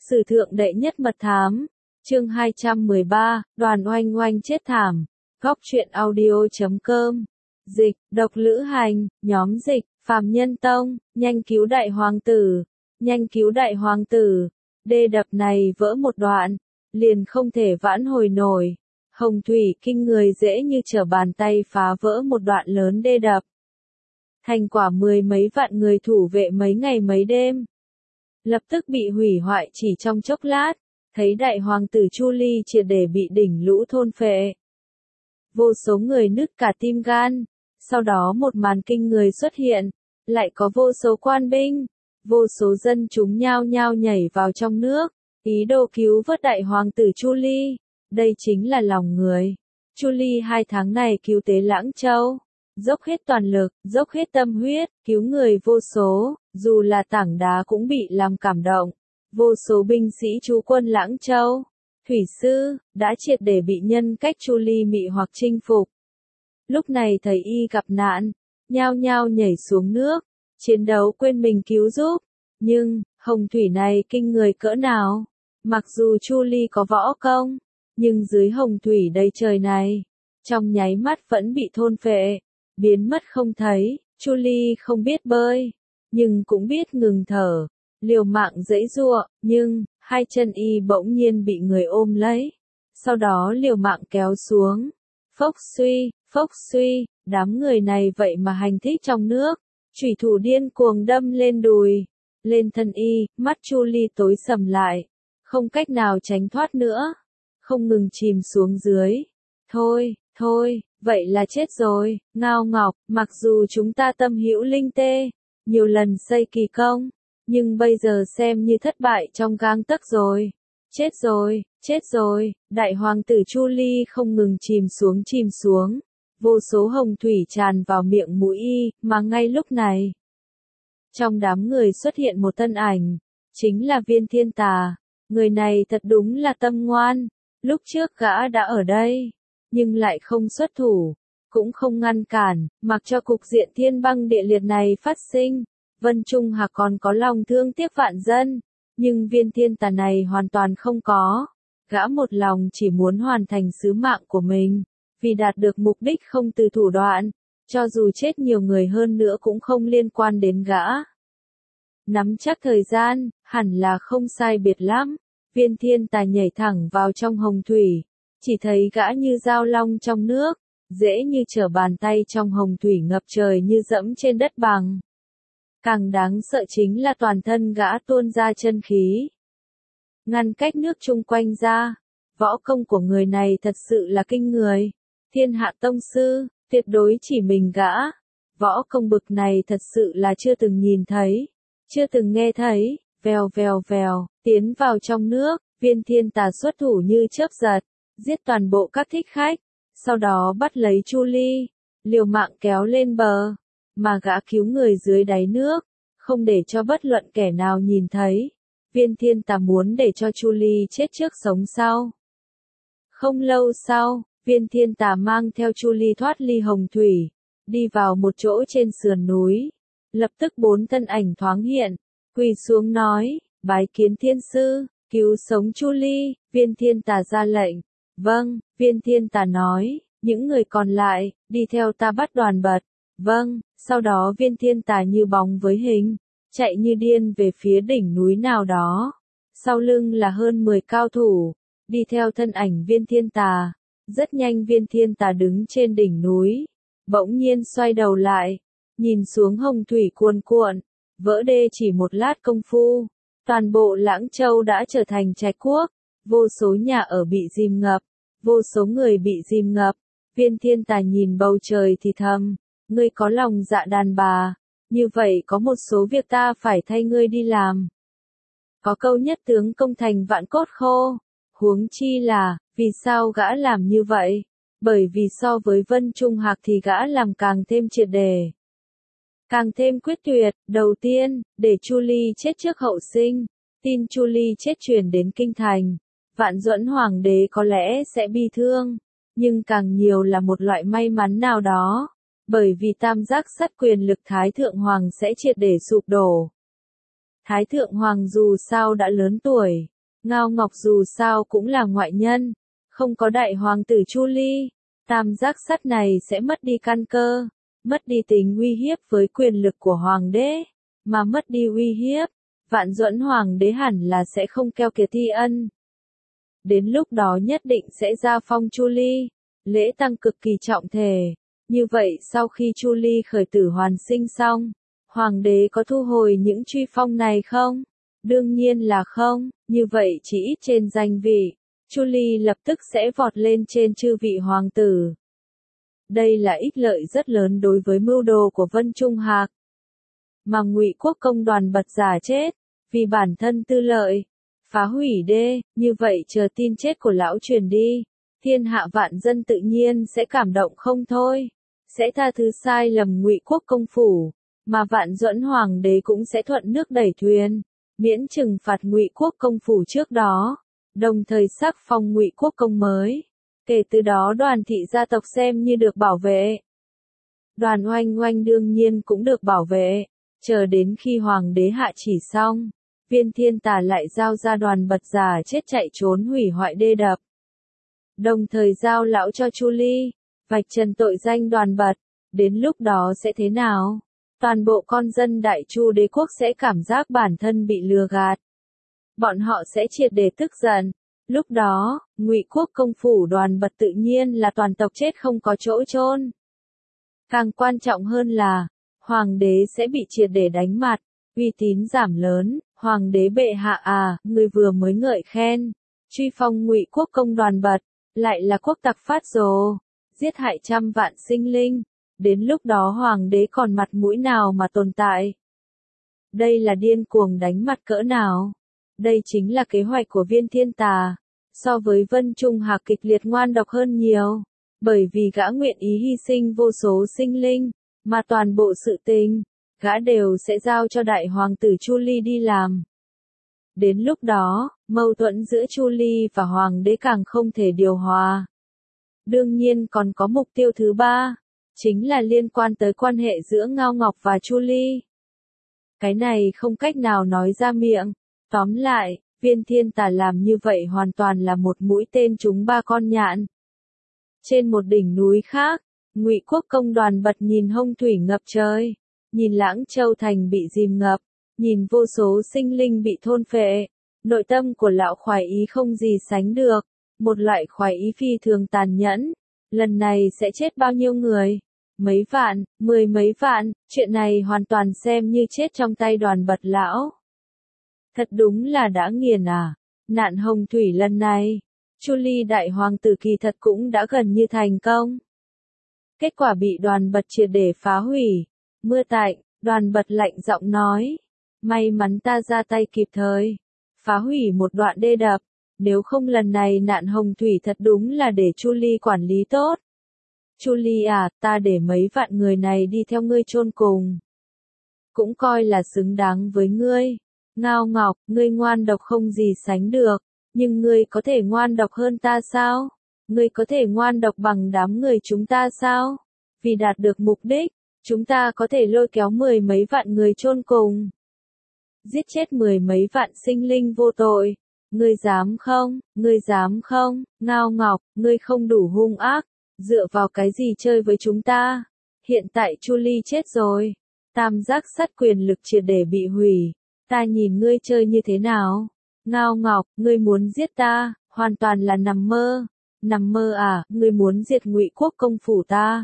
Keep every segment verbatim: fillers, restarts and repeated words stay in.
Sử thượng đệ nhất mật thám, chương hai trăm mười ba, Đoàn Oanh Oanh chết thảm, góc truyện audio chấm com, dịch, độc lữ hành, nhóm dịch, Phàm Nhân Tông, nhanh cứu đại hoàng tử, nhanh cứu đại hoàng tử, đê đập này vỡ một đoạn, liền không thể vãn hồi nổi. Hồng thủy kinh người dễ như trở bàn tay phá vỡ một đoạn lớn đê đập. Thành quả mười mấy vạn người thủ vệ mấy ngày mấy đêm. Lập tức bị hủy hoại chỉ trong chốc lát, thấy đại hoàng tử Chu Ly triệt để bị đỉnh lũ thôn phệ. Vô số người nứt cả tim gan, sau đó một màn kinh người xuất hiện, lại có vô số quan binh, vô số dân chúng nhao nhao nhảy vào trong nước, ý đồ cứu vớt đại hoàng tử Chu Ly. Đây chính là lòng người. Chu Ly hai tháng này cứu tế Lãng Châu, dốc hết toàn lực, dốc hết tâm huyết, cứu người vô số, dù là tảng đá cũng bị làm cảm động. Vô số binh sĩ trú quân Lãng Châu, thủy sư, đã triệt để bị nhân cách Chu Ly mị hoặc chinh phục. Lúc này thấy y gặp nạn, nhao nhao nhảy xuống nước, chiến đấu quên mình cứu giúp. Nhưng, hồng thủy này kinh người cỡ nào? Mặc dù Chu Ly có võ công, nhưng dưới hồng thủy đầy trời này, trong nháy mắt vẫn bị thôn phệ, biến mất không thấy. Chu Ly không biết bơi, nhưng cũng biết ngừng thở, liều mạng giãy giụa, nhưng hai chân y bỗng nhiên bị người ôm lấy, sau đó liều mạng kéo xuống. Phốc suy, phốc suy, đám người này vậy mà hành thích trong nước, chủy thủ điên cuồng đâm lên đùi, lên thân y, mắt Chu Ly tối sầm lại, không cách nào tránh thoát nữa, không ngừng chìm xuống dưới. Thôi, thôi, vậy là chết rồi. Ngao Ngọc, mặc dù chúng ta tâm hữu linh tê, nhiều lần xây kỳ công, nhưng bây giờ xem như thất bại trong gang tấc rồi. Chết rồi, chết rồi, đại hoàng tử Chu Ly không ngừng chìm xuống chìm xuống, vô số hồng thủy tràn vào miệng mũi y, mà ngay lúc này, trong đám người xuất hiện một thân ảnh, chính là Viên Thiên Tà. Người này thật đúng là tâm ngoan, lúc trước gã đã ở đây, nhưng lại không xuất thủ, cũng không ngăn cản, mặc cho cục diện thiên băng địa liệt này phát sinh. Vân Trung Hạc còn có lòng thương tiếc vạn dân, nhưng Viên Thiên Tà này hoàn toàn không có. Gã một lòng chỉ muốn hoàn thành sứ mạng của mình, vì đạt được mục đích không từ thủ đoạn, cho dù chết nhiều người hơn nữa cũng không liên quan đến gã. Nắm chắc thời gian, hẳn là không sai biệt lắm. Viên Thiên Tà nhảy thẳng vào trong hồng thủy, chỉ thấy gã như dao long trong nước, dễ như trở bàn tay trong hồng thủy ngập trời như dẫm trên đất bằng. Càng đáng sợ chính là toàn thân gã tuôn ra chân khí, ngăn cách nước chung quanh ra. Võ công của người này thật sự là kinh người, thiên hạ tông sư, tuyệt đối chỉ mình gã. Võ công bực này thật sự là chưa từng nhìn thấy, chưa từng nghe thấy. Vèo vèo vèo, tiến vào trong nước, Viên Thiên Tà xuất thủ như chớp giật, giết toàn bộ các thích khách, sau đó bắt lấy Chu Ly, liều mạng kéo lên bờ, mà gã cứu người dưới đáy nước, không để cho bất luận kẻ nào nhìn thấy. Viên Thiên Tà muốn để cho Chu Ly chết trước sống sau. Không lâu sau, Viên Thiên Tà mang theo Chu Ly thoát ly hồng thủy, đi vào một chỗ trên sườn núi, lập tức bốn thân ảnh thoáng hiện. Quỳ xuống nói, bái kiến thiên sư, cứu sống Chu Ly. Viên Thiên Tà ra lệnh. Vâng, Viên Thiên Tà nói, những người còn lại, đi theo ta bắt Đoàn Bật. Vâng, sau đó Viên Thiên Tà như bóng với hình, chạy như điên về phía đỉnh núi nào đó. Sau lưng là hơn mười cao thủ, đi theo thân ảnh Viên Thiên Tà. Rất nhanh Viên Thiên Tà đứng trên đỉnh núi, bỗng nhiên xoay đầu lại, nhìn xuống hồng thủy cuồn cuộn. Vỡ đê chỉ một lát công phu, toàn bộ Lãng Châu đã trở thành trạch quốc, vô số nhà ở bị dìm ngập, vô số người bị dìm ngập. Viên Thiên Tà nhìn bầu trời thì thầm, ngươi có lòng dạ đàn bà, như vậy có một số việc ta phải thay ngươi đi làm. Có câu nhất tướng công thành vạn cốt khô, huống chi là, vì sao gã làm như vậy? Bởi vì so với Vân Trung Hạc thì gã làm càng thêm triệt đề, càng thêm quyết tuyệt. Đầu tiên, để Chu Ly chết trước hậu sinh. Tin Chu Ly chết truyền đến kinh thành, Vạn Duẫn Hoàng đế có lẽ sẽ bi thương, nhưng càng nhiều là một loại may mắn nào đó, bởi vì tam giác sắt quyền lực Thái Thượng Hoàng sẽ triệt để sụp đổ. Thái Thượng Hoàng dù sao đã lớn tuổi, Ngao Ngọc dù sao cũng là ngoại nhân, không có đại hoàng tử Chu Ly, tam giác sắt này sẽ mất đi căn cơ, mất đi tính uy hiếp với quyền lực của hoàng đế, mà mất đi uy hiếp, Vạn Duẫn hoàng đế hẳn là sẽ không keo kiệt thi ân. Đến lúc đó nhất định sẽ ra phong Chu Ly, lễ tang cực kỳ trọng thể. Như vậy sau khi Chu Ly khởi tử hoàn sinh xong, hoàng đế có thu hồi những truy phong này không? Đương nhiên là không, như vậy chỉ ít trên danh vị, Chu Ly lập tức sẽ vọt lên trên chư vị hoàng tử. Đây là ích lợi rất lớn đối với mưu đồ của Vân Trung Hạc. Mà Ngụy Quốc công Đoàn Bật giả chết, vì bản thân tư lợi, phá hủy đê, như vậy chờ tin chết của lão truyền đi, thiên hạ vạn dân tự nhiên sẽ cảm động không thôi, sẽ tha thứ sai lầm Ngụy Quốc công phủ, mà Vạn Duẫn hoàng đế cũng sẽ thuận nước đẩy thuyền, miễn trừng phạt Ngụy Quốc công phủ trước đó, đồng thời sắc phong Ngụy Quốc công mới. Kể từ đó Đoàn thị gia tộc xem như được bảo vệ. Đoàn Oanh Oanh đương nhiên cũng được bảo vệ, chờ đến khi hoàng đế hạ chỉ xong, Viên Thiên Tà lại giao ra Đoàn Bật giả chết chạy trốn hủy hoại đê đập. Đồng thời giao lão cho Chu Ly, vạch trần tội danh Đoàn Bật, đến lúc đó sẽ thế nào? Toàn bộ con dân Đại Chu đế quốc sẽ cảm giác bản thân bị lừa gạt. Bọn họ sẽ triệt để tức giận. Lúc đó, Ngụy Quốc công phủ Đoàn Bật tự nhiên là toàn tộc chết không có chỗ chôn. Càng quan trọng hơn là, hoàng đế sẽ bị triệt để đánh mặt, uy tín giảm lớn, hoàng đế bệ hạ à, người vừa mới ngợi khen, truy phong Ngụy Quốc công Đoàn Bật, lại là quốc tặc phát rồ, giết hại trăm vạn sinh linh, đến lúc đó hoàng đế còn mặt mũi nào mà tồn tại. Đây là điên cuồng đánh mặt cỡ nào? Đây chính là kế hoạch của Viên Thiên Tà, so với Vân Trung Hạc kịch liệt ngoan độc hơn nhiều, bởi vì gã nguyện ý hy sinh vô số sinh linh, mà toàn bộ sự tình, gã đều sẽ giao cho đại hoàng tử Chu Ly đi làm. Đến lúc đó, mâu thuẫn giữa Chu Ly và hoàng đế càng không thể điều hòa. Đương nhiên còn có mục tiêu thứ ba, chính là liên quan tới quan hệ giữa Ngao Ngọc và Chu Ly. Cái này không cách nào nói ra miệng. Tóm lại, Viên Thiên Tà làm như vậy hoàn toàn là một mũi tên trúng ba con nhạn. Trên một đỉnh núi khác, Ngụy Quốc công Đoàn Bật nhìn hông thủy ngập trời, nhìn Lãng Châu thành bị dìm ngập, nhìn vô số sinh linh bị thôn phệ, nội tâm của lão khoái ý không gì sánh được, một loại khoái ý phi thường tàn nhẫn. Lần này sẽ chết bao nhiêu người? Mấy vạn, mười mấy vạn, chuyện này hoàn toàn xem như chết trong tay Đoàn Bật lão. Thật đúng là đã nghiền à. Nạn hồng thủy lần này, Chu Ly đại hoàng tử kỳ thật cũng đã gần như thành công. Kết quả bị Đoàn Bật triệt để phá hủy. Mưa tạnh, Đoàn Bật lạnh giọng nói. May mắn ta ra tay kịp thời. Phá hủy một đoạn đê đập. Nếu không lần này nạn hồng thủy thật đúng là để Chu Ly quản lý tốt. Chu Ly à, ta để mấy vạn người này đi theo ngươi chôn cùng. Cũng coi là xứng đáng với ngươi. Ngao Ngọc, ngươi ngoan độc không gì sánh được, nhưng ngươi có thể ngoan độc hơn ta sao? Ngươi có thể ngoan độc bằng đám người chúng ta sao? Vì đạt được mục đích, chúng ta có thể lôi kéo mười mấy vạn người chôn cùng. Giết chết mười mấy vạn sinh linh vô tội. Ngươi dám không? Ngươi dám không? Ngao Ngọc, ngươi không đủ hung ác, dựa vào cái gì chơi với chúng ta? Hiện tại Chu Ly chết rồi, tam giác sắt quyền lực triệt để bị hủy. Ta nhìn ngươi chơi như thế nào? Ngao Ngọc, ngươi muốn giết ta, hoàn toàn là nằm mơ. Nằm mơ à, ngươi muốn diệt Ngụy Quốc công phủ ta.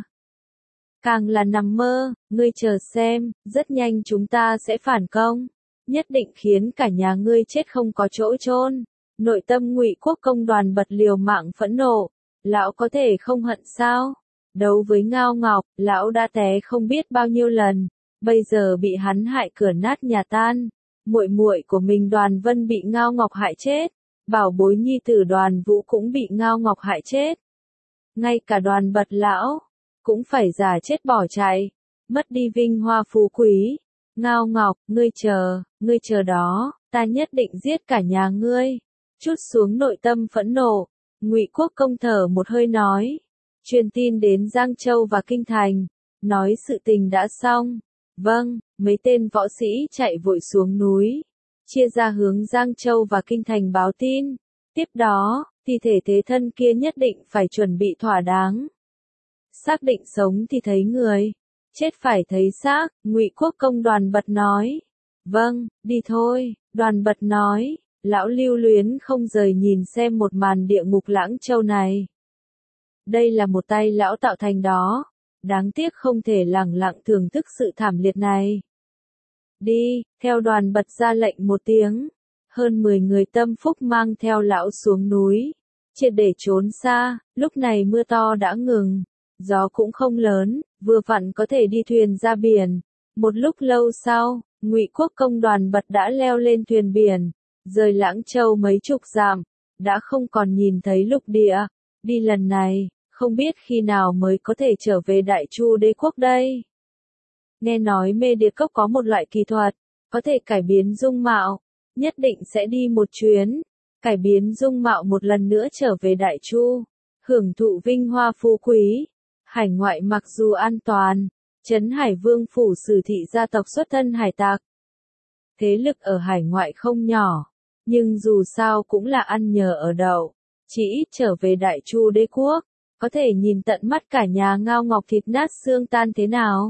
Càng là nằm mơ, ngươi chờ xem, rất nhanh chúng ta sẽ phản công. Nhất định khiến cả nhà ngươi chết không có chỗ chôn. Nội tâm Ngụy Quốc công Đoàn Bật liều mạng phẫn nộ. Lão có thể không hận sao? Đấu với Ngao Ngọc, lão đã té không biết bao nhiêu lần. Bây giờ bị hắn hại cửa nát nhà tan. Muội muội của mình Đoàn Vân bị Ngao Ngọc hại chết, bảo bối nhi tử Đoàn Vũ cũng bị Ngao Ngọc hại chết. Ngay cả Đoàn Bật lão cũng phải giả chết bỏ chạy, mất đi vinh hoa phú quý. Ngao Ngọc, ngươi chờ, ngươi chờ đó, ta nhất định giết cả nhà ngươi. Chút xuống nội tâm phẫn nộ, Ngụy Quốc công thở một hơi nói, truyền tin đến Giang Châu và Kinh Thành, nói sự tình đã xong. Vâng, mấy tên võ sĩ chạy vội xuống núi. chia ra hướng Giang Châu và Kinh Thành báo tin. Tiếp đó, thi thể thế thân kia nhất định phải chuẩn bị thỏa đáng. Xác định sống thì thấy người, chết phải thấy xác, Ngụy Quốc Công Đoàn Bật nói. Vâng, đi thôi, Đoàn Bật nói, lão lưu luyến không rời nhìn xem một màn địa ngục Lãng Châu này. Đây là một tay lão tạo thành đó, đáng tiếc không thể lẳng lặng thưởng thức sự thảm liệt này. Đi, theo Đoàn Bật ra lệnh một tiếng, hơn mười người tâm phúc mang theo lão xuống núi, triệt để trốn xa. Lúc này mưa to đã ngừng, gió cũng không lớn, vừa vặn có thể đi thuyền ra biển. Một lúc lâu sau, Ngụy Quốc Công Đoàn Bật đã leo lên thuyền biển, rời Lãng Châu mấy chục dặm, đã không còn nhìn thấy lục địa. Đi lần này, không biết khi nào mới có thể trở về Đại Chu Đế quốc đây. Nghe nói mê địa cốc có một loại kỳ thuật, có thể cải biến dung mạo, nhất định sẽ đi một chuyến, cải biến dung mạo một lần nữa trở về Đại Chu, hưởng thụ vinh hoa phú quý. Hải ngoại mặc dù an toàn, Trấn Hải Vương phủ Sử thị gia tộc xuất thân hải tặc. Thế lực ở hải ngoại không nhỏ, nhưng dù sao cũng là ăn nhờ ở đậu, chỉ ít trở về Đại Chu Đế quốc, có thể nhìn tận mắt cả nhà ngao ngọc thịt nát xương tan thế nào.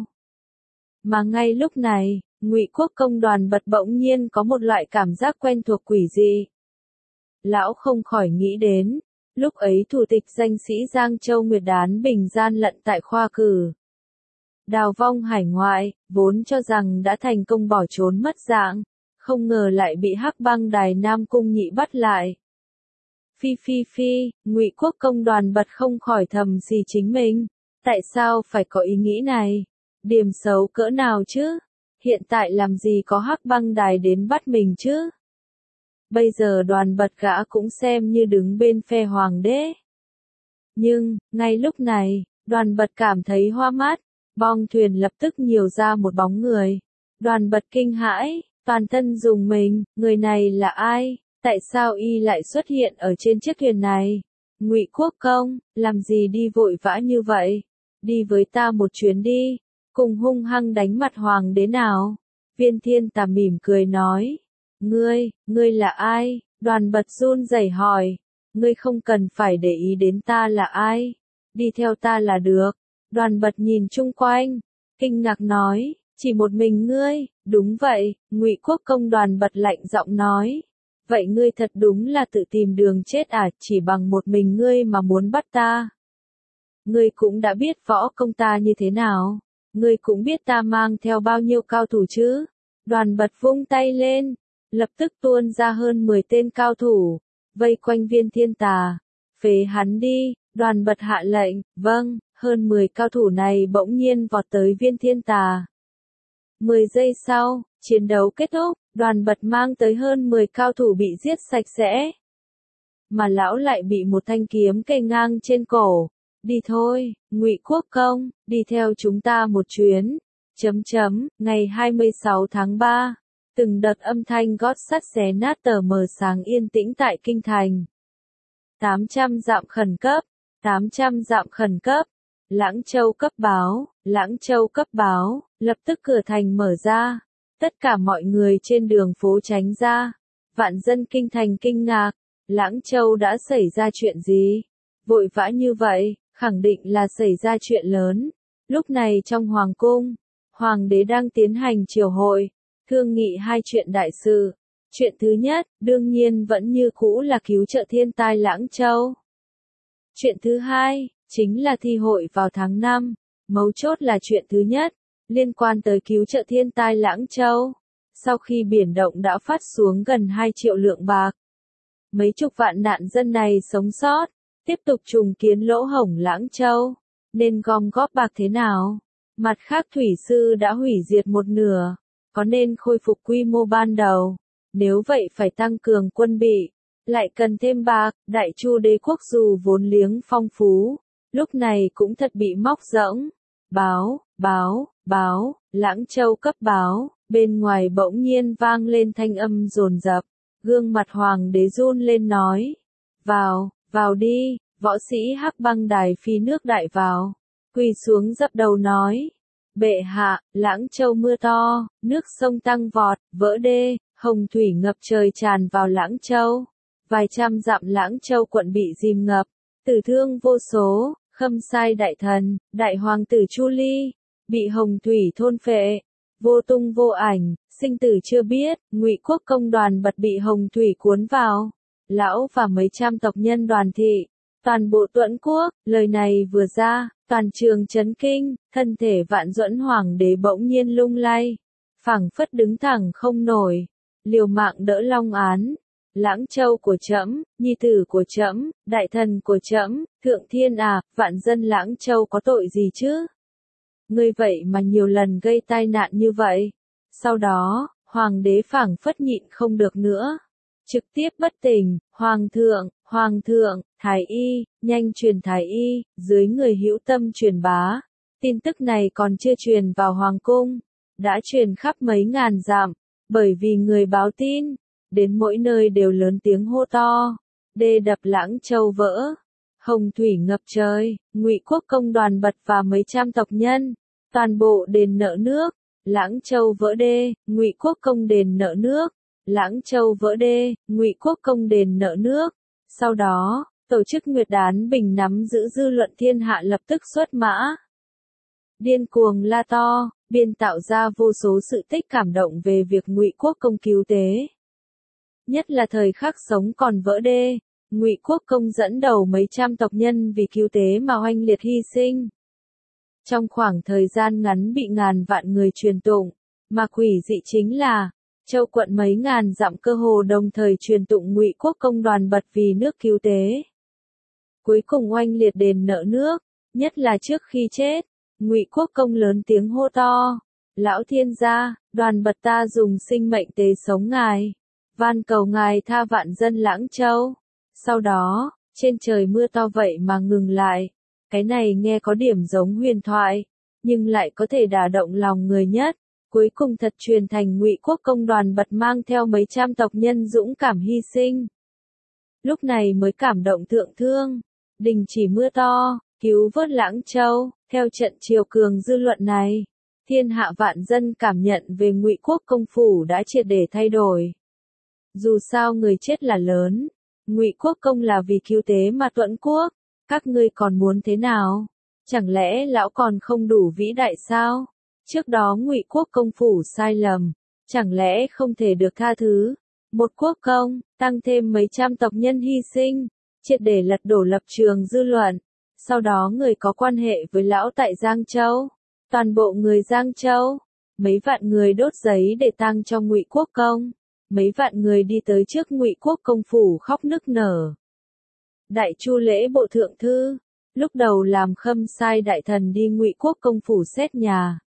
Mà ngay lúc này, Ngụy Quốc Công Đoàn Bật bỗng nhiên có một loại cảm giác quen thuộc quỷ dị. Lão không khỏi nghĩ đến, lúc ấy thủ tịch danh sĩ Giang Châu Nguyệt Đán Bình gian lận tại khoa cử. Đào vong hải ngoại, vốn cho rằng đã thành công bỏ trốn mất dạng, không ngờ lại bị Hắc Băng Đài Nam Cung Nhị bắt lại. Phi phi phi, Ngụy Quốc Công Đoàn Bật không khỏi thầm xì chính mình, tại sao phải có ý nghĩ này? Điểm xấu cỡ nào chứ? Hiện tại làm gì có Hắc Băng Đài đến bắt mình chứ? Bây giờ Đoàn Bật gã cũng xem như đứng bên phe hoàng đế. Nhưng, ngay lúc này, Đoàn Bật cảm thấy hoa mắt, bong thuyền lập tức nhiều ra một bóng người. Đoàn Bật kinh hãi, toàn thân rùng mình, người này là ai? Tại sao y lại xuất hiện ở trên chiếc thuyền này? Ngụy Quốc Công, làm gì đi vội vã như vậy? Đi với ta một chuyến đi, cùng hung hăng đánh mặt hoàng đế nào? Viên Thiên Tà mỉm cười nói. Ngươi, ngươi là ai? Đoàn Bật run rẩy hỏi. Ngươi không cần phải để ý đến ta là ai. Đi theo ta là được. Đoàn Bật nhìn chung quanh, kinh ngạc nói, chỉ một mình ngươi? Đúng vậy, Ngụy Quốc Công Đoàn Bật lạnh giọng nói. Vậy ngươi thật đúng là tự tìm đường chết à, chỉ bằng một mình ngươi mà muốn bắt ta. Ngươi cũng đã biết võ công ta như thế nào, ngươi cũng biết ta mang theo bao nhiêu cao thủ chứ. Đoàn Bật vung tay lên, lập tức tuôn ra hơn mười tên cao thủ, vây quanh Viên Thiên Tà. Phế hắn đi, Đoàn Bật hạ lệnh. Vâng. Hơn mười cao thủ này bỗng nhiên vọt tới Viên Thiên Tà. mười giây sau, chiến đấu kết thúc, Đoàn Bật mang tới hơn mười cao thủ bị giết sạch sẽ. Mà lão lại bị một thanh kiếm kề ngang trên cổ. Đi thôi, Ngụy Quốc Công, đi theo chúng ta một chuyến. Chấm chấm, ngày hai mươi sáu tháng ba, từng đợt âm thanh gót sắt xé nát tờ mờ sáng yên tĩnh tại Kinh Thành. tám trăm dặm khẩn cấp, tám trăm dặm khẩn cấp. Lãng Châu cấp báo, Lãng Châu cấp báo, lập tức cửa thành mở ra. Tất cả mọi người trên đường phố tránh ra. Vạn dân Kinh Thành kinh ngạc. Lãng Châu đã xảy ra chuyện gì? Vội vã như vậy, khẳng định là xảy ra chuyện lớn. Lúc này trong Hoàng cung, Hoàng đế đang tiến hành triều hội, thương nghị hai chuyện đại sự. Chuyện thứ nhất, đương nhiên vẫn như cũ là cứu trợ thiên tai Lãng Châu. Chuyện thứ hai, chính là thi hội vào tháng năm, mấu chốt là chuyện thứ nhất, liên quan tới cứu trợ thiên tai Lãng Châu. Sau khi biển động đã phát xuống gần hai triệu lượng bạc, mấy chục vạn nạn dân này sống sót, tiếp tục trùng kiến lỗ hổng Lãng Châu, nên gom góp bạc thế nào? Mặt khác thủy sư đã hủy diệt một nửa, có nên khôi phục quy mô ban đầu? Nếu vậy phải tăng cường quân bị, lại cần thêm bạc. Đại Chu Đế quốc dù vốn liếng phong phú, lúc này cũng thật bị móc rỗng. Báo, báo, báo, Lãng Châu cấp báo. Bên ngoài bỗng nhiên vang lên thanh âm dồn dập, gương mặt hoàng đế run lên nói. Vào, vào đi, võ sĩ Hắc Băng Đài phi nước đại vào, quỳ xuống dập đầu nói. Bệ hạ, Lãng Châu mưa to, nước sông tăng vọt, vỡ đê, Hồng thủy ngập trời tràn vào Lãng Châu. Vài trăm dặm Lãng Châu quận bị dìm ngập, tử thương vô số, Khâm Sai đại thần, đại hoàng tử Chu Ly, bị hồng thủy thôn phệ, vô tung vô ảnh, sinh tử chưa biết. Ngụy Quốc công Đoàn Bật bị hồng thủy cuốn vào, lão và mấy trăm tộc nhân Đoàn thị, toàn bộ Tuẫn quốc. Lời này vừa ra, toàn trường chấn kinh, thân thể Vạn Duẫn hoàng đế bỗng nhiên lung lay, phảng phất đứng thẳng không nổi, liều mạng đỡ long án. Lãng Châu của trẫm, nhi tử của trẫm, đại thần của trẫm, thượng thiên à, vạn dân Lãng Châu có tội gì chứ? Ngươi vậy mà nhiều lần gây tai nạn như vậy. Sau đó, hoàng đế phảng phất nhịn không được nữa, trực tiếp bất tỉnh. Hoàng thượng, hoàng thượng, thái y, nhanh truyền thái y. Dưới người hữu tâm truyền bá, tin tức này còn chưa truyền vào hoàng cung, đã truyền khắp mấy ngàn dặm, bởi vì người báo tin, đến mỗi nơi đều lớn tiếng hô to, đê đập Lãng Châu vỡ, hồng thủy ngập trời. Ngụy Quốc công Đoàn Bật và mấy trăm tộc nhân, toàn bộ đền nợ nước. Lãng Châu vỡ đê, Ngụy Quốc công đền nợ nước. Lãng Châu vỡ đê, Ngụy Quốc công đền nợ nước. Sau đó, tổ chức Nguyệt Đán Bình nắm giữ dư luận thiên hạ lập tức xuất mã, điên cuồng la to, biên tạo ra vô số sự tích cảm động về việc Ngụy Quốc công cứu tế. Nhất là thời khắc sống còn vỡ đê, Ngụy Quốc công dẫn đầu mấy trăm tộc nhân vì cứu tế mà oanh liệt hy sinh. Trong khoảng thời gian ngắn bị ngàn vạn người truyền tụng, mà quỷ dị chính là, châu quận mấy ngàn dặm cơ hồ đồng thời truyền tụng Ngụy Quốc công Đoàn Bật vì nước cứu tế. Cuối cùng oanh liệt đền nợ nước, nhất là trước khi chết, Ngụy Quốc công lớn tiếng hô to, lão thiên gia, Đoàn Bật ta dùng sinh mệnh tế sống ngài, van cầu ngài tha vạn dân Lãng Châu. Sau đó, trên trời mưa to vậy mà ngừng lại. Cái này nghe có điểm giống huyền thoại, nhưng lại có thể đả động lòng người nhất. Cuối cùng thật truyền thành Ngụy Quốc công Đoàn Bật mang theo mấy trăm tộc nhân dũng cảm hy sinh. Lúc này mới cảm động thượng thương, đình chỉ mưa to, cứu vớt Lãng Châu. Theo trận triều cường dư luận này, thiên hạ vạn dân cảm nhận về Ngụy Quốc công phủ đã triệt để thay đổi. Dù sao người chết là lớn, Ngụy Quốc công là vì cứu tế mà Tuẫn quốc, các ngươi còn muốn thế nào? Chẳng lẽ lão còn không đủ vĩ đại sao? Trước đó Ngụy Quốc công phủ sai lầm, chẳng lẽ không thể được tha thứ? Một quốc công, tăng thêm mấy trăm tộc nhân hy sinh, triệt để lật đổ lập trường dư luận. Sau đó người có quan hệ với lão tại Giang Châu, toàn bộ người Giang Châu, mấy vạn người đốt giấy để tang cho Ngụy Quốc công, mấy vạn người đi tới trước Ngụy Quốc công phủ khóc nức nở. Đại Chu lễ bộ thượng thư, lúc đầu làm Khâm Sai đại thần đi Ngụy Quốc công phủ xét nhà.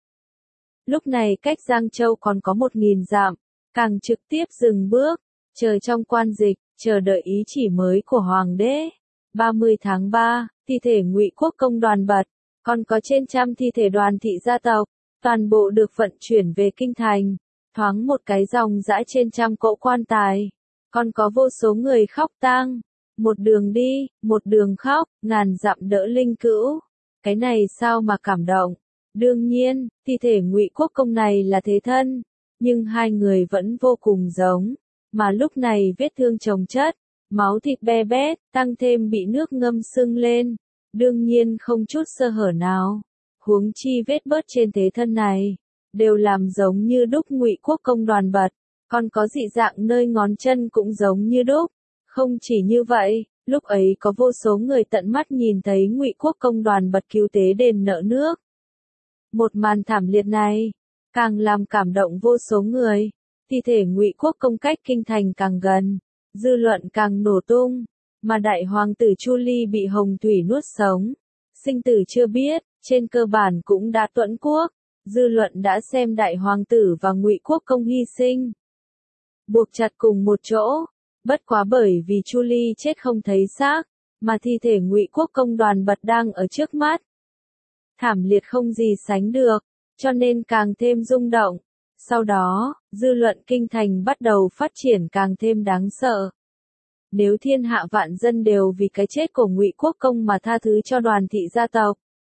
Lúc này cách Giang Châu còn có một nghìn dặm, càng trực tiếp dừng bước, chờ trong quan dịch, chờ đợi ý chỉ mới của hoàng đế. ba mươi tháng ba, thi thể Ngụy Quốc công Đoàn Bật, còn có trên trăm thi thể Đoàn thị gia tộc, toàn bộ được vận chuyển về kinh thành. Thoáng một cái dòng dã trên trăm cỗ quan tài, còn có vô số người khóc tang. Một đường đi, một đường khóc, ngàn dặm đỡ linh cữu. Cái này sao mà cảm động? Đương nhiên, thi thể Ngụy Quốc công này là thế thân, nhưng hai người vẫn vô cùng giống, mà lúc này vết thương chồng chất, máu thịt be bét, tăng thêm bị nước ngâm sưng lên, đương nhiên không chút sơ hở nào. Huống chi vết bớt trên thế thân này, đều làm giống như đúc Ngụy Quốc công Đoàn Bật, còn có dị dạng nơi ngón chân cũng giống như đúc. Không chỉ như vậy, lúc ấy có vô số người tận mắt nhìn thấy Ngụy Quốc công Đoàn Bật cứu tế đền nợ nước. Một màn thảm liệt này, càng làm cảm động vô số người. Thi thể Ngụy Quốc công cách kinh thành càng gần, dư luận càng nổ tung, mà đại hoàng tử Chu Ly bị hồng thủy nuốt sống, sinh tử chưa biết, trên cơ bản cũng đã Tuẫn quốc. Dư luận đã xem đại hoàng tử và Ngụy Quốc công hy sinh, buộc chặt cùng một chỗ. Bất quá bởi vì Chu Ly chết không thấy xác, mà thi thể Ngụy Quốc công Đoàn Bật đang ở trước mắt, thảm liệt không gì sánh được, cho nên càng thêm rung động. Sau đó, dư luận kinh thành bắt đầu phát triển càng thêm đáng sợ. Nếu thiên hạ vạn dân đều vì cái chết của Ngụy Quốc công mà tha thứ cho Đoàn thị gia tộc,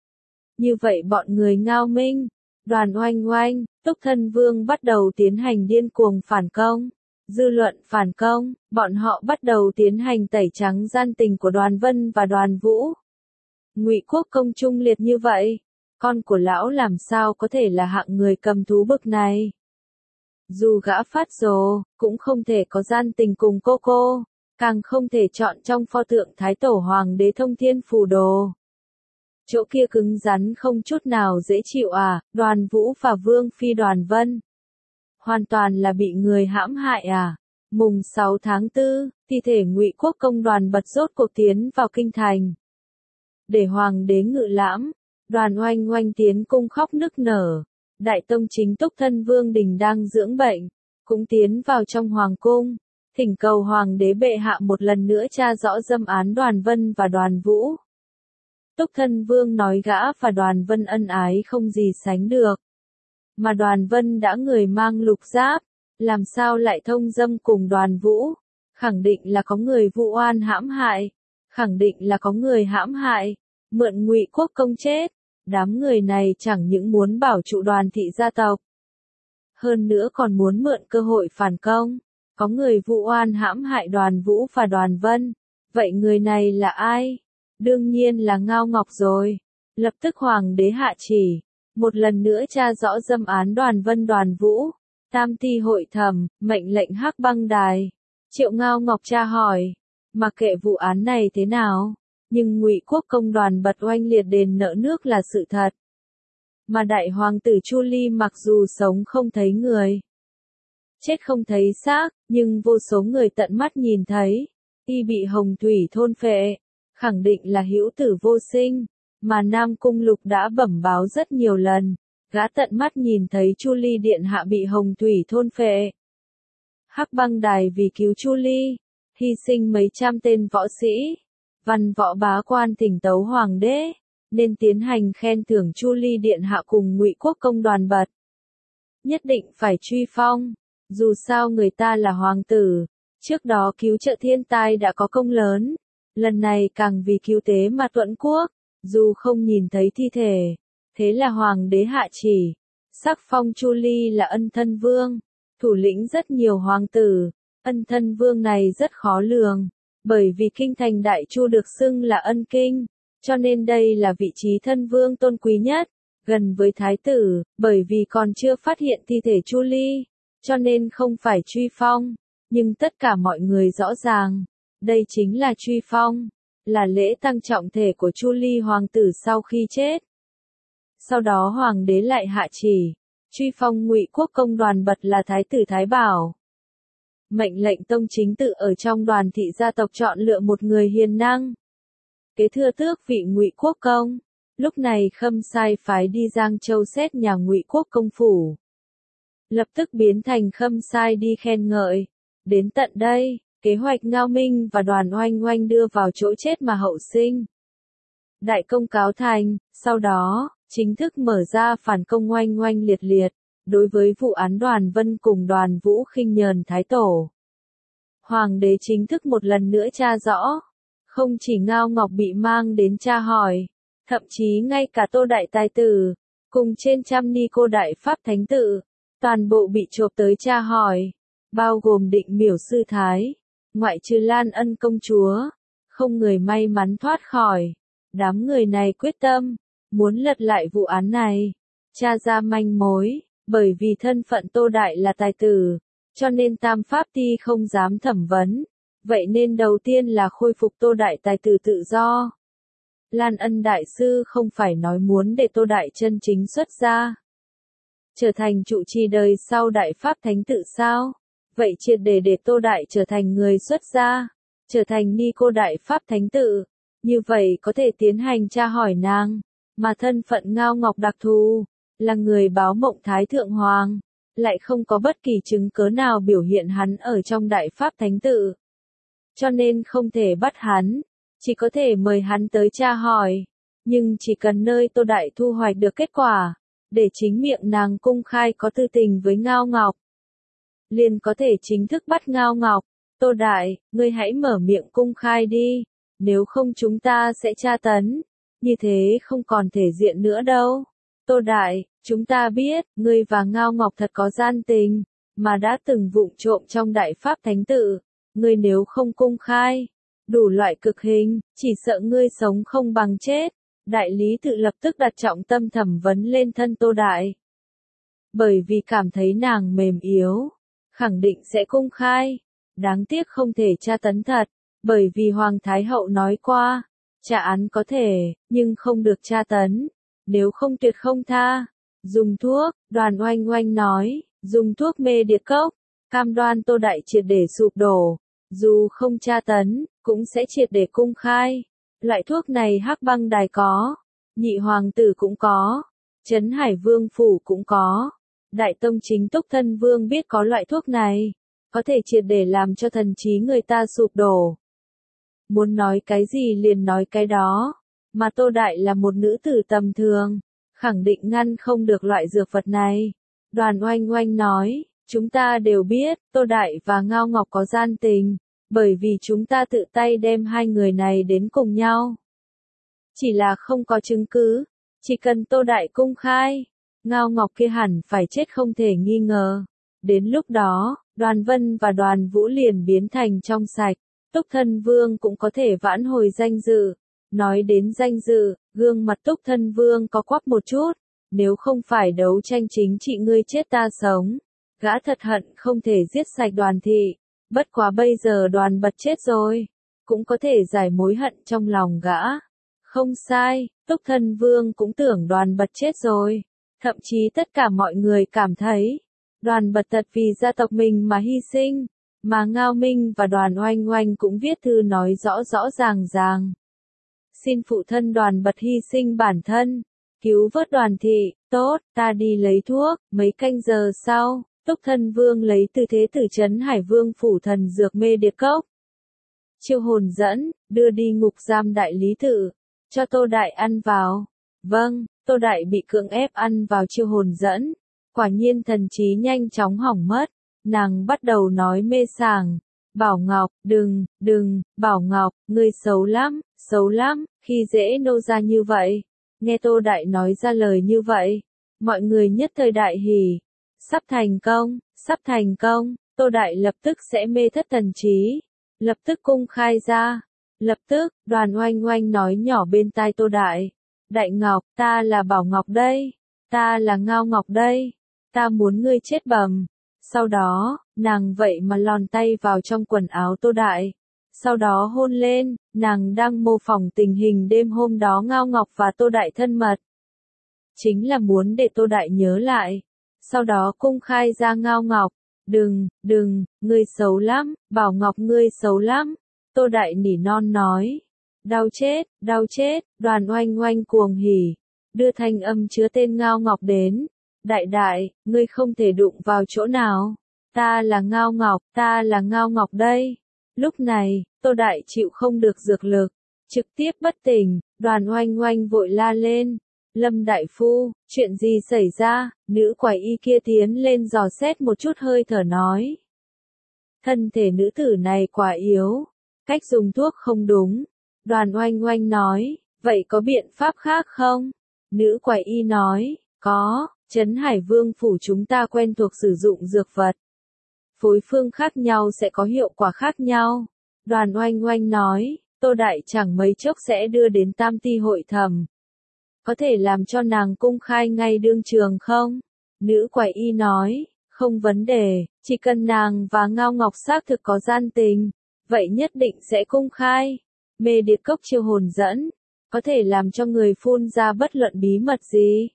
như vậy bọn người Ngao Minh, Đoàn Oanh Oanh, Túc Thân Vương bắt đầu tiến hành điên cuồng phản công. Dư luận phản công, bọn họ bắt đầu tiến hành tẩy trắng gian tình của Đoàn Vân và Đoàn Vũ. Ngụy Quốc Công trung liệt như vậy, con của lão làm sao có thể là hạng người cầm thú bực này. Dù gã phát rồ, cũng không thể có gian tình cùng cô cô, càng không thể chọn trong pho tượng Thái Tổ Hoàng đế thông thiên phù đồ. Chỗ kia cứng rắn không chút nào dễ chịu à, Đoàn Vũ và Vương Phi Đoàn Vân. Hoàn toàn là bị người hãm hại à. Mùng sáu tháng tư, thi thể Ngụy Quốc Công Đoàn Bật rốt cuộc tiến vào kinh thành. Để Hoàng đế ngự lãm, Đoàn Oanh Oanh tiến cung khóc nức nở. Đại tông chính Túc Thân Vương Đình đang dưỡng bệnh, cũng tiến vào trong hoàng cung, thỉnh cầu Hoàng đế bệ hạ một lần nữa tra rõ dâm án Đoàn Vân và Đoàn Vũ. Túc Thân Vương nói gã và Đoàn Vân ân ái không gì sánh được. Mà Đoàn Vân đã người mang lục giáp, làm sao lại thông dâm cùng Đoàn Vũ? Khẳng định là có người vụ oan hãm hại, khẳng định là có người hãm hại, mượn Ngụy Quốc Công chết. Đám người này chẳng những muốn bảo trụ Đoàn thị gia tộc, hơn nữa còn muốn mượn cơ hội phản công. Có người vụ oan hãm hại Đoàn Vũ và Đoàn Vân. Vậy người này là ai? Đương nhiên là Ngao Ngọc rồi. Lập tức Hoàng đế hạ chỉ, một lần nữa tra rõ dâm án Đoàn Vân Đoàn Vũ. Tam ty hội thẩm, mệnh lệnh Hắc Băng Đài. Triệu Ngao Ngọc tra hỏi, mặc kệ vụ án này thế nào, nhưng Ngụy Quốc Công Đoàn Bật oanh liệt đền nợ nước là sự thật. Mà đại hoàng tử Chu Ly mặc dù sống không thấy người, chết không thấy xác, nhưng vô số người tận mắt nhìn thấy, y bị hồng thủy thôn phệ, khẳng định là hữu tử vô sinh, mà Nam Cung Lục đã bẩm báo rất nhiều lần, gã tận mắt nhìn thấy Chu Ly điện hạ bị hồng thủy thôn phệ. Hắc Băng Đài vì cứu Chu Ly, hy sinh mấy trăm tên võ sĩ, văn võ bá quan thỉnh tấu hoàng đế, nên tiến hành khen thưởng Chu Ly điện hạ cùng Ngụy Quốc Công Đoàn Bật. Nhất định phải truy phong, dù sao người ta là hoàng tử, trước đó cứu trợ thiên tai đã có công lớn, lần này càng vì cứu tế mà Tuẫn Quốc, dù không nhìn thấy thi thể, thế là hoàng đế hạ chỉ, sắc phong Chu Ly là ân thân vương, thủ lĩnh rất nhiều hoàng tử, ân thân vương này rất khó lường. Bởi vì kinh thành Đại Chu được xưng là ân kinh, cho nên đây là vị trí thân vương tôn quý nhất, gần với thái tử, bởi vì còn chưa phát hiện thi thể Chu Ly, cho nên không phải truy phong, nhưng tất cả mọi người rõ ràng, đây chính là truy phong, là lễ tang trọng thể của Chu Ly hoàng tử sau khi chết. Sau đó hoàng đế lại hạ chỉ, truy phong Ngụy Quốc Công Đoàn Bật là thái tử Thái Bảo. Mệnh lệnh tông chính tự ở trong Đoàn thị gia tộc chọn lựa một người hiền năng, kế thừa tước vị Ngụy Quốc Công. Lúc này Khâm sai phái đi Giang Châu xét nhà Ngụy Quốc Công phủ, lập tức biến thành Khâm sai đi khen ngợi. Đến tận đây, kế hoạch Ngao Minh và Đoàn Oanh Oanh đưa vào chỗ chết mà hậu sinh. Đại công cáo thành, sau đó, chính thức mở ra phản công oanh oanh liệt liệt, đối với vụ án Đoàn Vân cùng Đoàn Vũ khinh nhờn Thái Tổ. Hoàng đế chính thức một lần nữa tra rõ, không chỉ Ngao Ngọc bị mang đến tra hỏi, thậm chí ngay cả Tô Đại Tài Tử, cùng trên trăm ni cô Đại Pháp Thánh Tự, toàn bộ bị chộp tới tra hỏi, bao gồm Định Miểu Sư Thái, ngoại trừ Lan Ân Công Chúa, không người may mắn thoát khỏi. Đám người này quyết tâm, muốn lật lại vụ án này, tra ra manh mối, bởi vì thân phận Tô Đại là tài tử, cho nên Tam Pháp Ti không dám thẩm vấn, vậy nên đầu tiên là khôi phục Tô Đại tài tử tự do. Lan Ân Đại Sư không phải nói muốn để Tô Đại chân chính xuất gia, trở thành trụ trì đời sau Đại Pháp Thánh Tự sao? Vậy triệt để để Tô Đại trở thành người xuất gia, trở thành ni cô Đại Pháp Thánh Tự. Như vậy có thể tiến hành tra hỏi nàng, mà thân phận Ngao Ngọc đặc thù, là người báo mộng Thái Thượng Hoàng, lại không có bất kỳ chứng cớ nào biểu hiện hắn ở trong Đại Pháp Thánh Tự. Cho nên không thể bắt hắn, chỉ có thể mời hắn tới tra hỏi, nhưng chỉ cần nơi Tô Đại thu hoạch được kết quả, để chính miệng nàng công khai có tư tình với Ngao Ngọc, liền có thể chính thức bắt Ngao Ngọc. Tô Đại, ngươi hãy mở miệng công khai đi. Nếu không chúng ta sẽ tra tấn, như thế không còn thể diện nữa đâu. Tô Đại, chúng ta biết, ngươi và Ngao Ngọc thật có gian tình, mà đã từng vụng trộm trong đại pháp thánh tự, ngươi nếu không công khai, đủ loại cực hình, chỉ sợ ngươi sống không bằng chết. Đại lý tự lập tức đặt trọng tâm thẩm vấn lên thân Tô Đại. Bởi vì cảm thấy nàng mềm yếu, khẳng định sẽ công khai. Đáng tiếc không thể tra tấn thật, bởi vì Hoàng Thái Hậu nói qua, trả án có thể, nhưng không được tra tấn, nếu không tuyệt không tha. Dùng thuốc, Đoàn Oanh Oanh nói, dùng thuốc mê điệt cốc, cam đoan Tô Đại triệt để sụp đổ, dù không tra tấn, cũng sẽ triệt để công khai. Loại thuốc này Hắc Băng Đài có, Nhị Hoàng tử cũng có, Trấn Hải Vương phủ cũng có. Đại tông chính Túc Thân Vương biết có loại thuốc này, có thể triệt để làm cho thần trí người ta sụp đổ. Muốn nói cái gì liền nói cái đó, mà Tô Đại là một nữ tử tầm thường, khẳng định ngăn không được loại dược vật này. Đoàn Oanh Oanh nói, chúng ta đều biết, Tô Đại và Ngao Ngọc có gian tình, bởi vì chúng ta tự tay đem hai người này đến cùng nhau. Chỉ là không có chứng cứ, chỉ cần Tô Đại công khai, Ngao Ngọc kia hẳn phải chết không thể nghi ngờ. Đến lúc đó, Đoàn Vân và Đoàn Vũ liền biến thành trong sạch, Túc Thân Vương cũng có thể vãn hồi danh dự. Nói đến danh dự, gương mặt Túc Thân Vương có quắp một chút, nếu không phải đấu tranh chính trị ngươi chết ta sống, gã thật hận không thể giết sạch Đoàn thị, bất quá bây giờ Đoàn Bật chết rồi, cũng có thể giải mối hận trong lòng gã. Không sai, Túc Thân Vương cũng tưởng Đoàn Bật chết rồi, thậm chí tất cả mọi người cảm thấy, Đoàn Bật thật vì gia tộc mình mà hy sinh, mà Ngao Minh và Đoàn Oanh Oanh cũng viết thư nói rõ rõ ràng ràng. Xin phụ thân Đoàn Bật hy sinh bản thân, cứu vớt Đoàn thị, tốt, ta đi lấy thuốc. Mấy canh giờ sau, Túc Thân Vương lấy từ thế tử Trấn Hải Vương phủ thần dược mê điệt cốc. Chiêu hồn dẫn, đưa đi ngục giam đại lý tự, cho Tô Đại ăn vào. Vâng, Tô Đại bị cưỡng ép ăn vào chiêu hồn dẫn, quả nhiên thần trí nhanh chóng hỏng mất, nàng bắt đầu nói mê sảng. Bảo Ngọc, đừng, đừng, Bảo Ngọc, ngươi xấu lắm, xấu lắm, khi dễ nô ra như vậy. Nghe Tô Đại nói ra lời như vậy, mọi người nhất thời đại hỉ. Sắp thành công, sắp thành công, Tô Đại lập tức sẽ mê thất thần trí, lập tức công khai ra. Lập tức, Đoàn Oanh Oanh nói nhỏ bên tai Tô Đại, Đại Ngọc, ta là Bảo Ngọc đây, ta là Ngao Ngọc đây, ta muốn ngươi chết bầm. Sau đó, nàng vậy mà lòn tay vào trong quần áo Tô Đại. Sau đó hôn lên, nàng đang mô phỏng tình hình đêm hôm đó Ngao Ngọc và Tô Đại thân mật. Chính là muốn để Tô Đại nhớ lại. Sau đó công khai ra Ngao Ngọc. Đừng, đừng, ngươi xấu lắm, Bảo Ngọc ngươi xấu lắm. Tô Đại nỉ non nói. Đau chết, đau chết, Đoàn Oanh Oanh cuồng hỉ. Đưa thanh âm chứa tên Ngao Ngọc đến. Đại đại, ngươi không thể đụng vào chỗ nào. Ta là Ngao Ngọc, ta là Ngao Ngọc đây. Lúc này, Tô Đại chịu không được dược lực, trực tiếp bất tỉnh. Đoàn Oanh Oanh vội la lên. Lâm đại phu, chuyện gì xảy ra? Nữ quái y kia tiến lên dò xét một chút hơi thở nói. Thân thể nữ tử này quá yếu, cách dùng thuốc không đúng. Đoàn Oanh Oanh nói, vậy có biện pháp khác không? Nữ quái y nói, có. Trấn Hải Vương phủ chúng ta quen thuộc sử dụng dược vật. Phối phương khác nhau sẽ có hiệu quả khác nhau. Đoàn Oanh Oanh nói, Tô Đại chẳng mấy chốc sẽ đưa đến Tam Ti hội thẩm. Có thể làm cho nàng công khai ngay đương trường không? Nữ quái y nói, không vấn đề, chỉ cần nàng và Ngao Ngọc xác thực có gian tình, vậy nhất định sẽ công khai. Mê điệt cốc chiêu hồn dẫn, có thể làm cho người phun ra bất luận bí mật gì.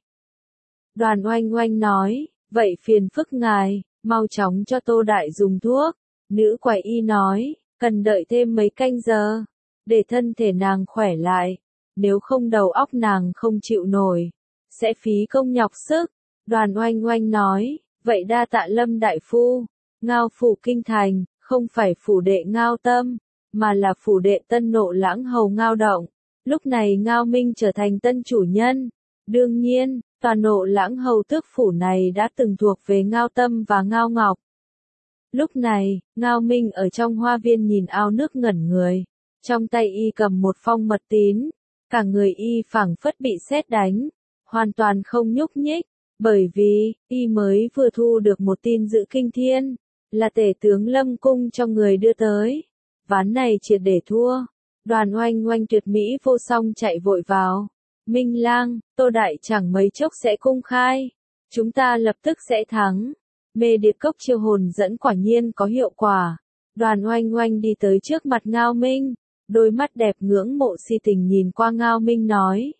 Đoàn Oanh Oanh nói, vậy phiền phức ngài, mau chóng cho Tô Đại dùng thuốc. Nữ quái y nói, cần đợi thêm mấy canh giờ, để thân thể nàng khỏe lại, nếu không đầu óc nàng không chịu nổi, sẽ phí công nhọc sức. Đoàn Oanh Oanh nói, vậy đa tạ Lâm đại phu. Ngao phủ kinh thành, không phải phủ đệ Ngao Tâm, mà là phủ đệ Tân Nộ Lãng hầu Ngao Động. Lúc này Ngao Minh trở thành tân chủ nhân. Đương nhiên, tòa Nộ Lãng hầu tước phủ này đã từng thuộc về Ngao Tâm và Ngao Ngọc. Lúc này, Ngao Minh ở trong hoa viên nhìn ao nước ngẩn người, trong tay y cầm một phong mật tín, cả người y phảng phất bị sét đánh, hoàn toàn không nhúc nhích. Bởi vì, y mới vừa thu được một tin dữ kinh thiên, là tể tướng Lâm Cung cho người đưa tới. Ván này triệt để thua. Đoàn Oanh Oanh tuyệt mỹ vô song chạy vội vào. Minh Lang, Tô Đại chẳng mấy chốc sẽ công khai. Chúng ta lập tức sẽ thắng. Mê điệp cốc chiêu hồn dẫn quả nhiên có hiệu quả. Đoàn Oanh Oanh đi tới trước mặt Ngao Minh. Đôi mắt đẹp ngưỡng mộ si tình nhìn qua Ngao Minh nói.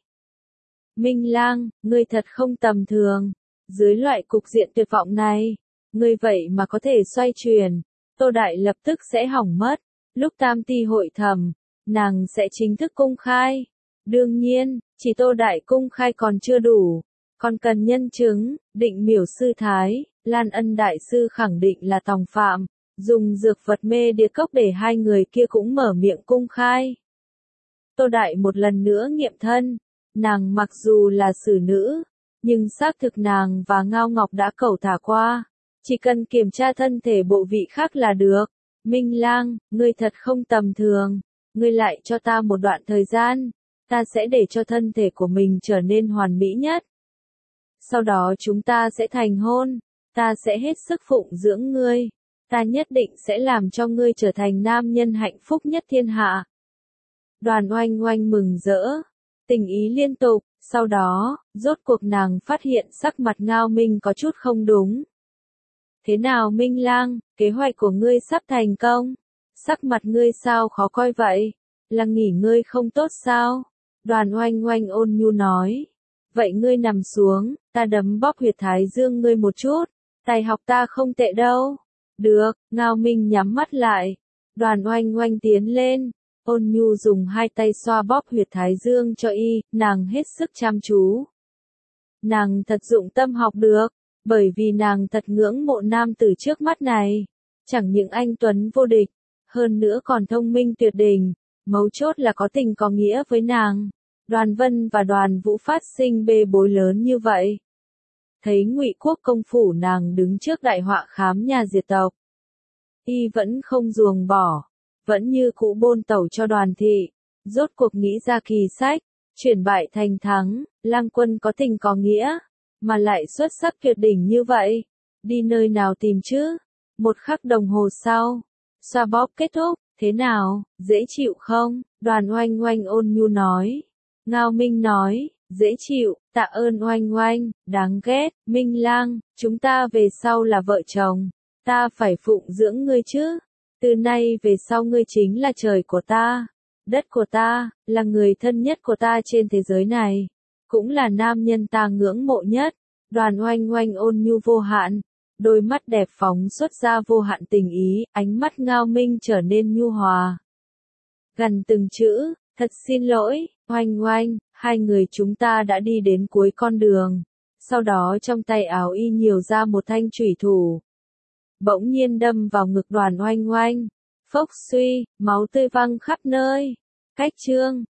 Minh Lang, ngươi thật không tầm thường. Dưới loại cục diện tuyệt vọng này, ngươi vậy mà có thể xoay chuyển. Tô Đại lập tức sẽ hỏng mất. Lúc tam ti hội thẩm, nàng sẽ chính thức công khai. Đương nhiên, chỉ Tô Đại công khai còn chưa đủ. Còn cần nhân chứng, Định Miểu sư thái, Lan Ân đại sư khẳng định là tòng phạm. Dùng dược vật mê địa cốc để hai người kia cũng mở miệng công khai. Tô Đại một lần nữa nghiệm thân. Nàng mặc dù là xử nữ, nhưng xác thực nàng và Ngao Ngọc đã cẩu thả qua. Chỉ cần kiểm tra thân thể bộ vị khác là được. Minh Lang, ngươi thật không tầm thường. Ngươi lại cho ta một đoạn thời gian. Ta sẽ để cho thân thể của mình trở nên hoàn mỹ nhất. Sau đó chúng ta sẽ thành hôn. Ta sẽ hết sức phụng dưỡng ngươi. Ta nhất định sẽ làm cho ngươi trở thành nam nhân hạnh phúc nhất thiên hạ. Đoàn Oanh Oanh mừng rỡ. Tình ý liên tục. Sau đó, rốt cuộc nàng phát hiện sắc mặt Ngao Minh có chút không đúng. Thế nào Minh Lang, kế hoạch của ngươi sắp thành công? Sắc mặt ngươi sao khó coi vậy? Là nghỉ ngơi không tốt sao? Đoàn Oanh Oanh ôn nhu nói. Vậy ngươi nằm xuống, ta đấm bóp huyệt thái dương ngươi một chút. Tài học ta không tệ đâu. Được, Ngao Minh nhắm mắt lại. Đoàn Oanh Oanh tiến lên. Ôn nhu dùng hai tay xoa bóp huyệt thái dương cho y, nàng hết sức chăm chú. Nàng thật dụng tâm học được, bởi vì nàng thật ngưỡng mộ nam tử trước mắt này. Chẳng những anh tuấn vô địch, hơn nữa còn thông minh tuyệt đỉnh, mấu chốt là có tình có nghĩa với nàng. Đoàn Vân và Đoàn Vũ phát sinh bê bối lớn như vậy. Thấy Ngụy Quốc công phủ nàng đứng trước đại họa khám nhà diệt tộc. Y vẫn không ruồng bỏ. Vẫn như cũ bôn tẩu cho Đoàn thị, rốt cuộc nghĩ ra kỳ sách, chuyển bại thành thắng, Lang Quân có tình có nghĩa, mà lại xuất sắc tuyệt đỉnh như vậy, đi nơi nào tìm chứ? Một khắc đồng hồ sau, xoa bóp kết thúc, thế nào, dễ chịu không? Đoàn Oanh Oanh ôn nhu nói. Ngao Minh nói, dễ chịu, tạ ơn Oanh Oanh, đáng ghét, Minh Lang, chúng ta về sau là vợ chồng, ta phải phụng dưỡng ngươi chứ? Từ nay về sau ngươi chính là trời của ta, đất của ta, là người thân nhất của ta trên thế giới này, cũng là nam nhân ta ngưỡng mộ nhất. Đoàn Oanh Oanh ôn nhu vô hạn, đôi mắt đẹp phóng xuất ra vô hạn tình ý, ánh mắt Ngao Minh trở nên nhu hòa. Gần từng chữ, thật xin lỗi, Oanh Oanh, hai người chúng ta đã đi đến cuối con đường. Sau đó trong tay áo y nhiều ra một thanh chủy thủ. Bỗng nhiên đâm vào ngực Đoàn Oanh Oanh. Phốc suy, máu tươi văng khắp nơi. Cách chương